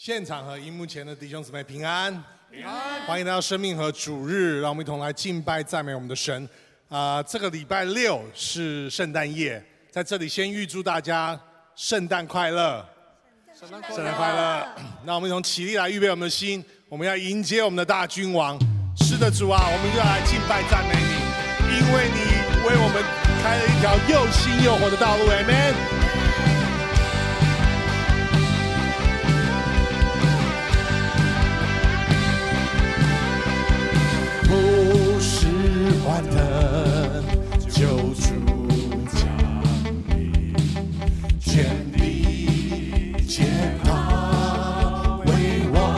现场和荧幕前的弟兄姊妹平安，平安！欢迎来到生命和主日，让我们一同来敬拜赞美我们的神。这个礼拜六是圣诞夜，在这里先预祝大家圣诞快乐，圣诞快乐！那我们一同起立来预备我们的心，我们要迎接我们的大君王。是的，主啊，我们就要来敬拜赞美你，因为你为我们开了一条又新又活的道路。Amen。欢腾救主降临，全地皆他为王，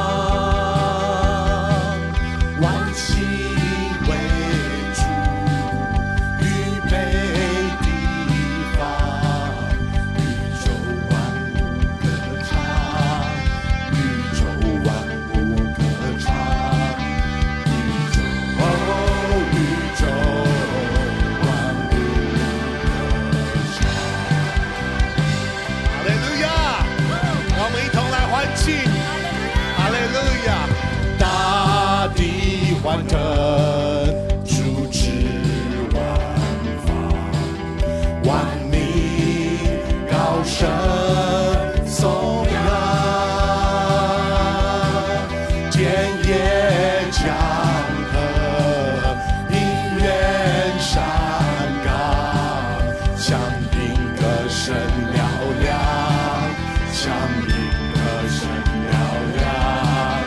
万心为主，预备地方，宇宙万物歌唱，宇宙万物歌唱。哈利路亚！大地欢腾，主旨万方，万民高声颂扬，田野江河，音乐山岗，响应歌声嘹亮，响应歌声嘹亮，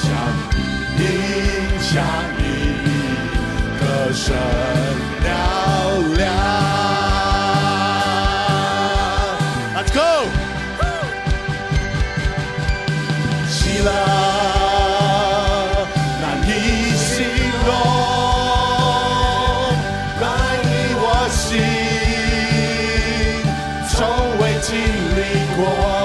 响应歌声嘹亮。Let's go！ 喜乐难以形容，难以我心，从未经历过。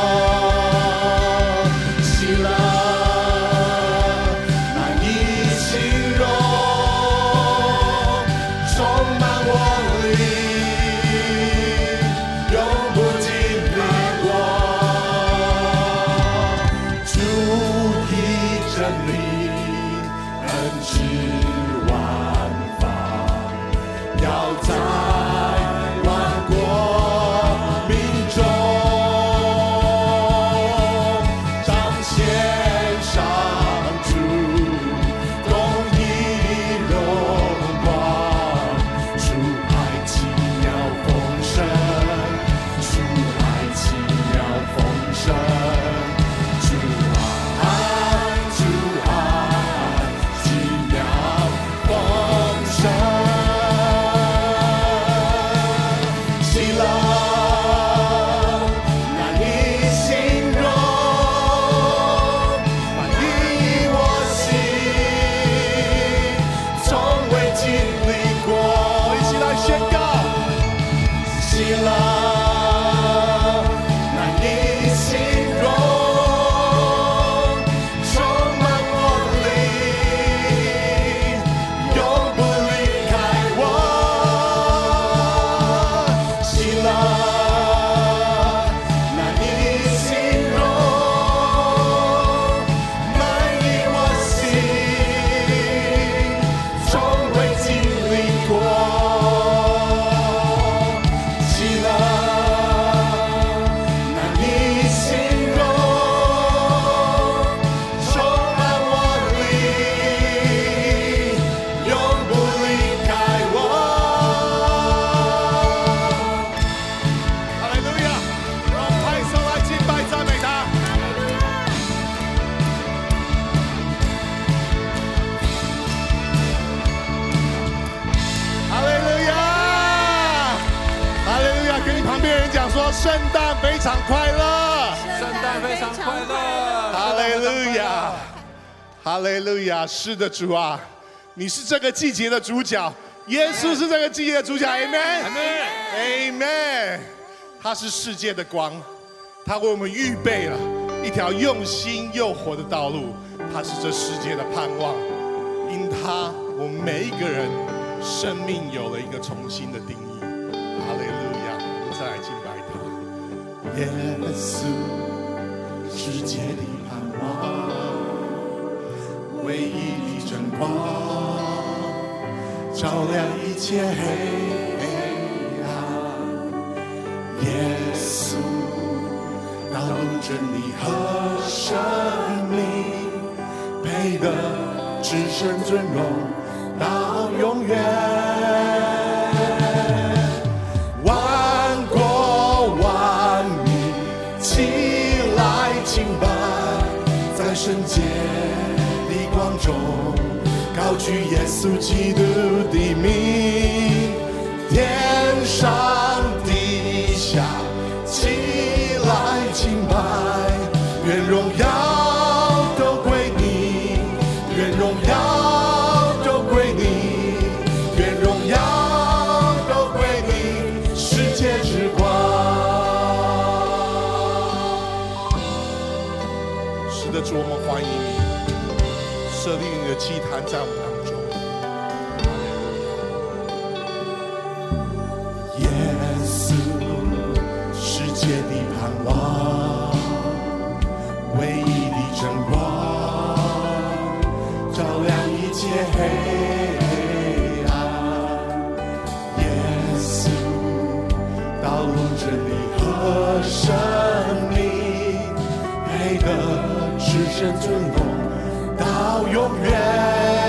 圣诞非常快乐， 圣诞非常快乐， 哈利路亚，哈利路亚！是的，主啊，你是这个季节的主角，耶稣是这个季节的主角 ，Amen，Amen。他是世界的光，他为我们预备了一条又新又活的道路，他是这世界的盼望。因他，我们每一个人生命有了一个重新的定义。哈利路亚！我们再来敬拜他。耶稣世界的盼望，唯一的真光，照亮一切黑暗。耶稣，道路、真理和生命，配得至圣尊荣到永远。万国万民起来敬拜，在圣洁的光中高举耶稣基督的名，天上地下起来敬拜，愿荣耀都归你，愿荣耀都归你，愿荣耀都归你，世界之光。 是的，主，我们欢迎你，设立你的祭坛在我们当中。 耶稣，世界的盼望，唯一的真光，照亮一切黑暗。耶稣，道路、真理和生命，配得至圣尊荣到永远。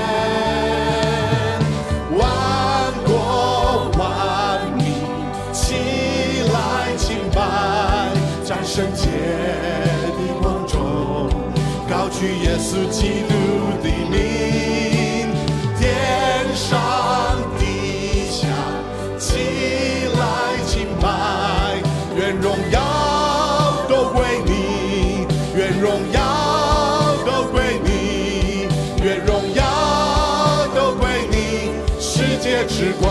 万国万民起来敬拜，在圣洁的光中高举耶稣基督的名，天上地下起来敬拜，愿荣耀都归你，愿荣耀都归你，愿荣耀都归你，世界之光。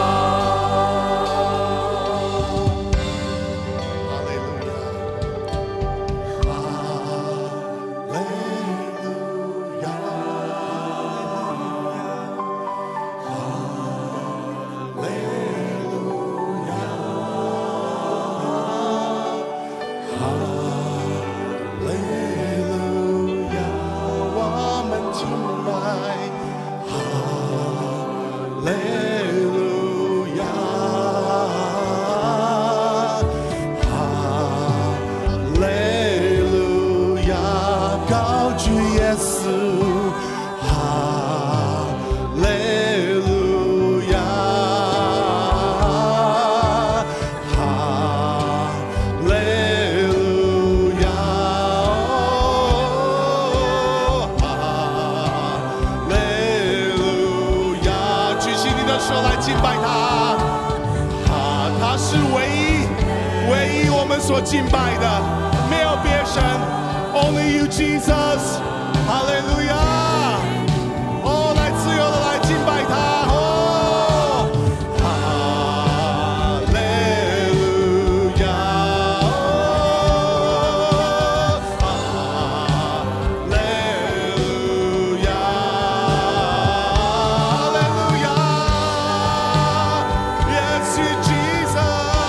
所敬拜的，没有别神 ，Only you Jesus， 哈利路亚！哦，来自由的来敬拜他，哦，哈利路亚，哈利路亚，哈利路亚 ，Yes Jesus。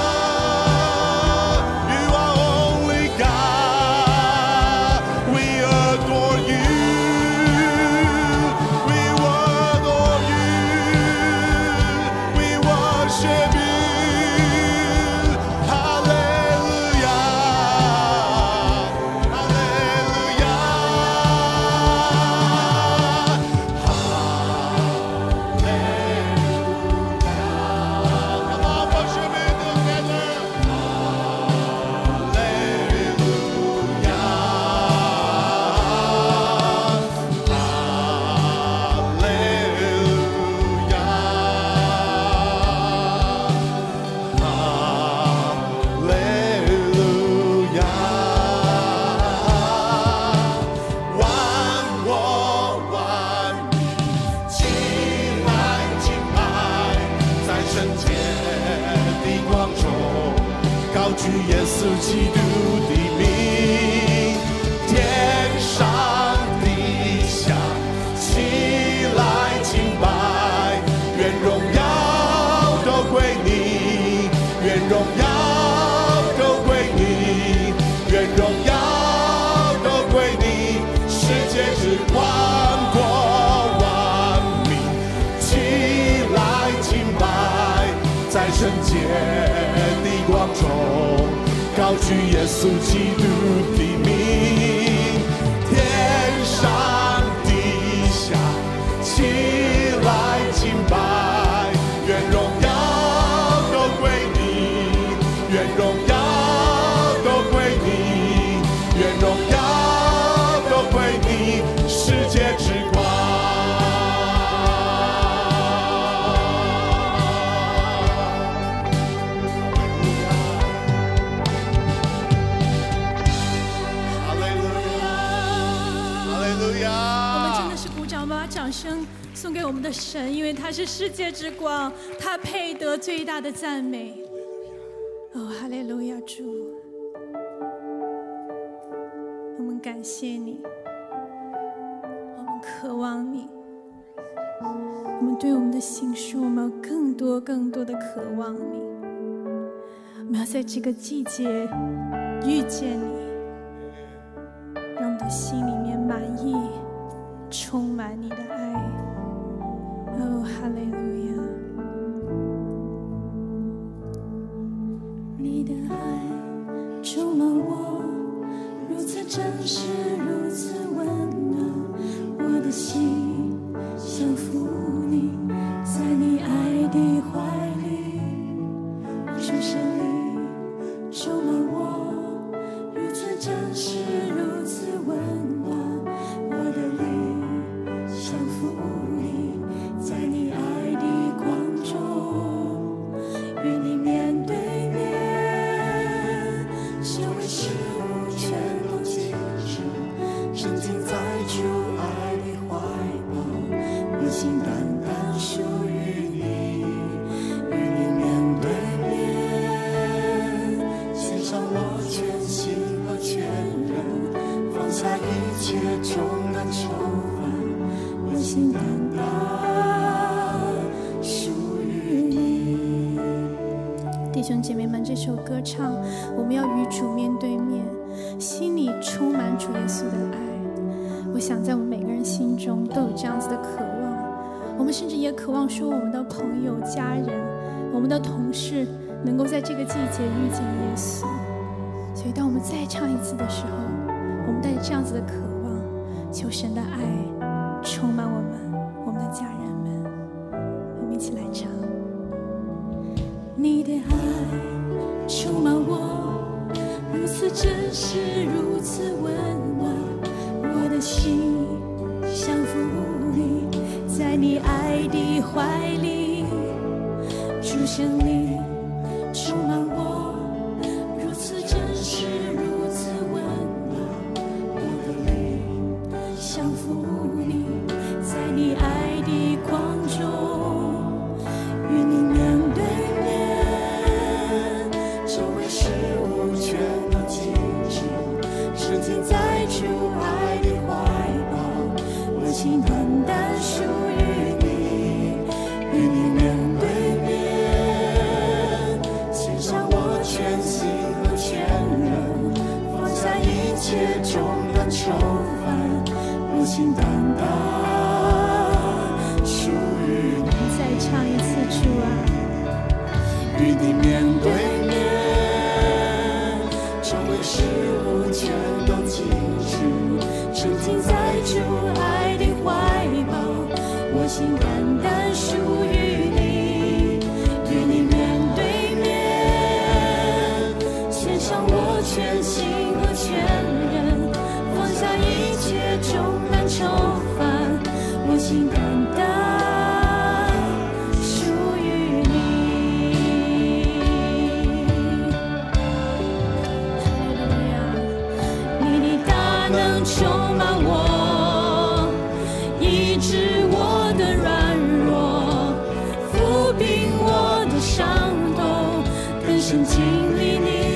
基督的名，天上地下起来敬拜，愿荣耀都归你，愿荣耀都归你，愿荣耀圣洁的光中，高举耶稣基督的名，天上地下起来敬拜，愿荣耀都归你，愿荣耀都归你，愿荣耀都归你，世界之光。 掌声送给我们的神，因为他是世界之光，他配得最大的赞美。哦，哈利路亚，主，我们感谢你，我们渴望你，我们对我们的心说，我们有更多更多的渴望你，我们要在这个季节遇见你，让我们的心里面满意，充满你的爱。哦，哈利路亚！你的爱充满我，如此真实，如此温暖，我的心降服你，在你爱的怀里，主神你充满我，如此真实，如此温暖，我的灵降服你，在你爱的光中，与你面对面，所有事物全都静止，沉浸在主爱的怀抱，我心单单属于你，与你面对面，献上我全心和全人，放下一切重担愁烦，我心单单属于你。弟兄姐妹们，这首歌唱，我们要与主面对面，心里充满主耶稣的爱。我想在我们每个人心中都有这样子的渴望，我们甚至也渴望说，我们的朋友、家人、我们的同事能够在这个季节遇见耶稣。所以当我们再唱一次的时候，我们带着这样子的渴望，求神的爱充满我们，我们的家人们。我们一起来唱。你的爱充满我，如此真实，如此温暖，我的心降服你，在你爱的怀里，主神你充满我，如此真实，如此温暖，我的灵降服你，在你爱的光中，与你面对面，周围事物全都静止，沉浸在主爱的怀抱，我心单单属于你，与你面对面，献上我全心和全人，放下一切重担愁烦，我心单单属于你。再唱一次，主啊，与你面对面，周围事物全都静止，沉浸在主爱的怀抱，我心单单属于你，与你面对面，献上我全心和全人，放下一切重担愁烦，我心单单属于你。哈利路亚！你的大能充满我，医治我的软弱，抚平我的伤痛，更深经历你。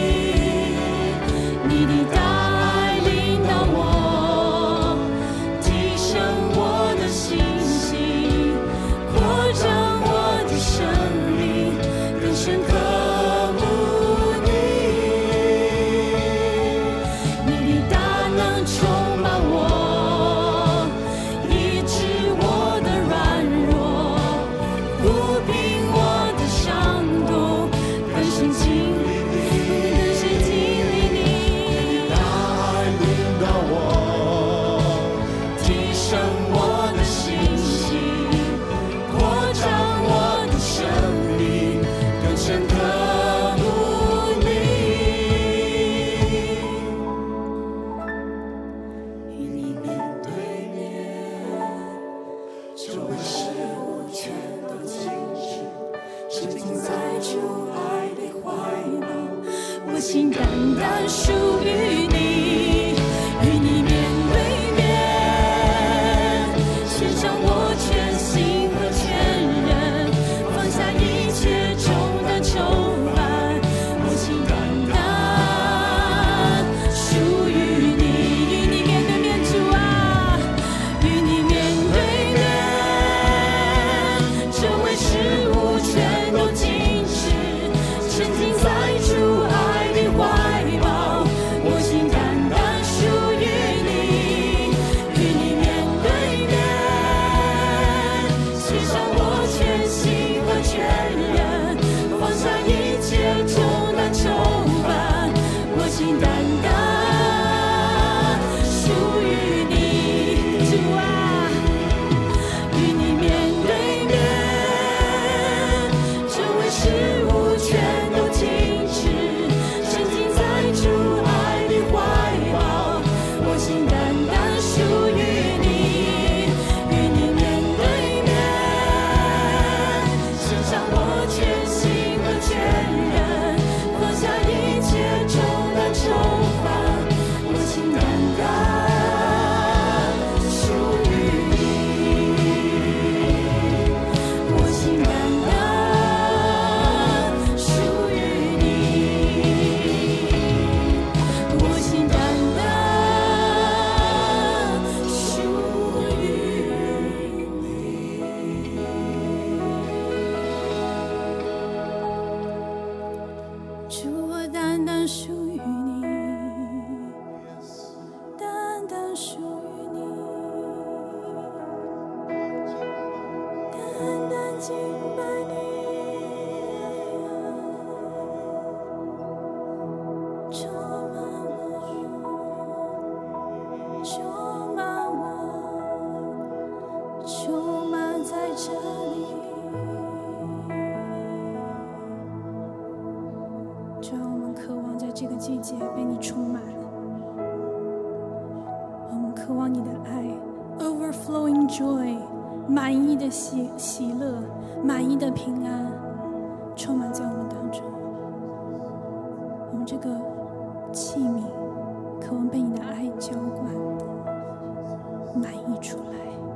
你的大爱领导我，提升我的信心，扩张我的生命，更深刻慕你。你的大能充满我，医治我的软弱，抚平我的伤这个季节被你充满。我们渴望你的爱 ，overflowing joy， 满意的喜乐，满意的平安，充满在我们当中。我们这个器皿渴望被你的爱浇灌，满溢出来，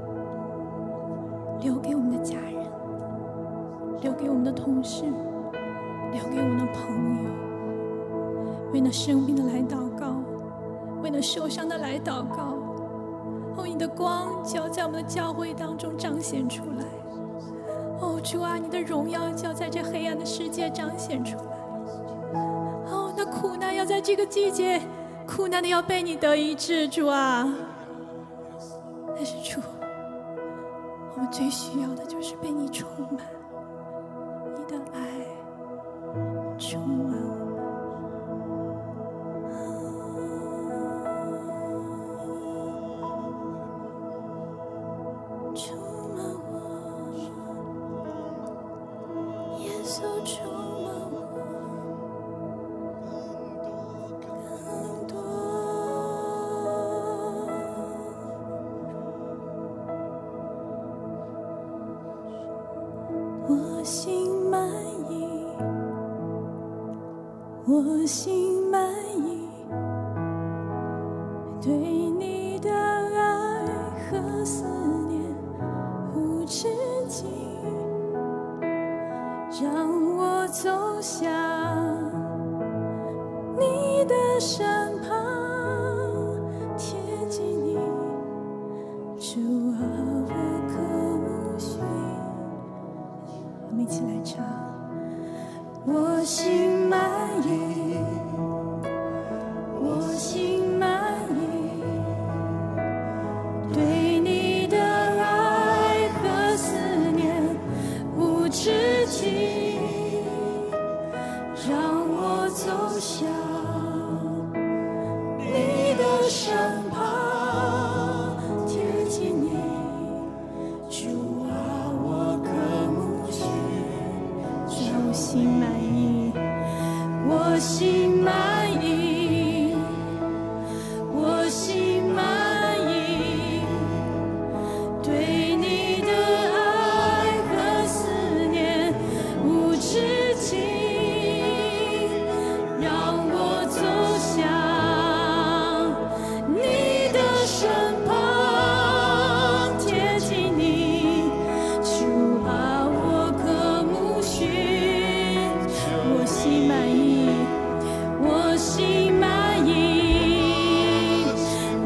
留给我们的家人，留给我们的同事，留给我们的朋友，为那生病的来祷告，为那受伤的来祷告。哦，你的光就要在我们的教会当中彰显出来。哦，主啊，你的荣耀就要在这黑暗的世界彰显出来。哦，那苦难要在这个季节，苦难的要被你得医治，主啊。但是主，我们最需要的就是被你充满，你的爱充满我们。充满我，耶稣充满我，更多。我心满意，我心满意，对你的爱和思念无止境，让我走向你的身旁，贴近你，主啊，我渴慕寻。我们一起来唱。我心满意，我心满意，对你的爱和思念无止境，让我走向你的身旁，贴近你，主啊，我渴慕寻。我心满意，我心满意，我心满意，对你的爱和思念无止境，让我走向你的身旁，贴近你，主啊，我渴慕寻。我心满意，我心满意，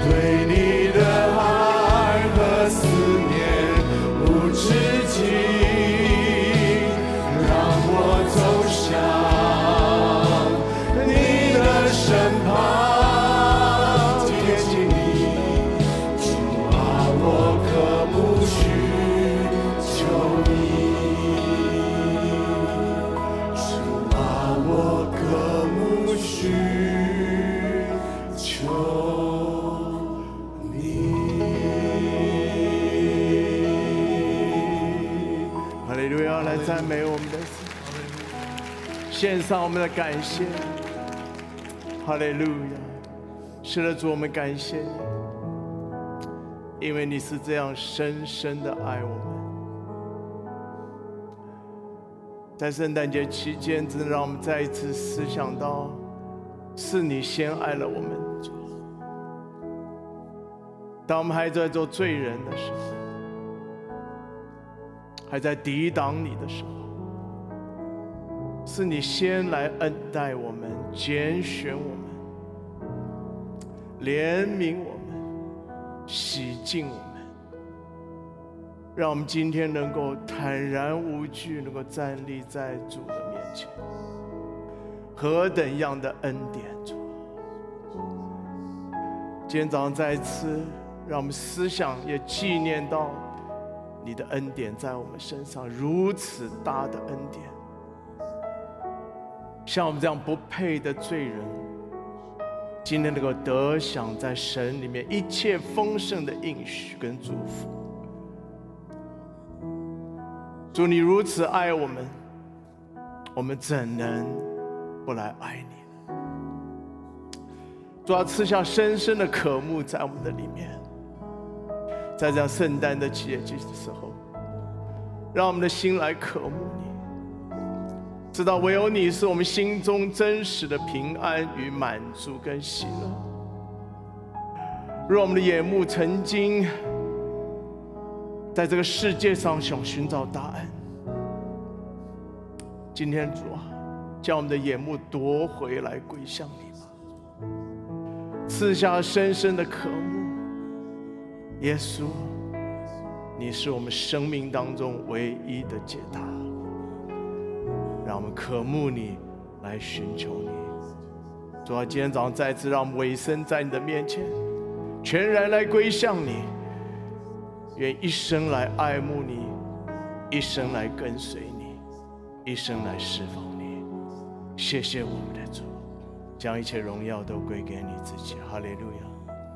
对你的爱和思念无止境，让我走向你的身旁，贴近你。主啊，我可不需求你，主啊，我可不需求你。哈利路亚！来赞美我们的神，献上我们的感谢。哈利路亚！是的，主，我们感谢你，因为你是这样深深的爱我们。在圣诞节期间，真的让我们再一次思想到，是你先爱了我们。当我们还在做罪人的时候，还在抵挡你的时候，是你先来恩待我们，拣选我们，怜悯我们，洗净我们，让我们今天能够坦然无惧，能够站立在主的面前。何等样的恩典，主！今天早上再一次让我们思想，也纪念到你的恩典在我们身上，如此大的恩典。像我们这样不配的罪人，今天能够得享在神里面一切丰盛的应许跟祝福。主，你如此爱我们，我们怎能不来爱你呢？主要赐下深深的渴慕在我们的里面。在这样圣诞的节气的时候，让我们的心来渴慕你，知道唯有你是我们心中真实的平安与满足跟喜乐。若我们的眼目曾经在这个世界上想寻找答案，今天主啊，将我们的眼目夺回来归向你吧，赐下深深的渴慕。耶稣，你是我们生命当中唯一的解答，让我们渴慕你，来寻求你。主啊，今天早上再次让我们委身在你的面前，全然来归向你，愿一生来爱慕你，一生来跟随你，一生来侍奉你。谢谢我们的主，将一切荣耀都归给你自己。哈利路亚。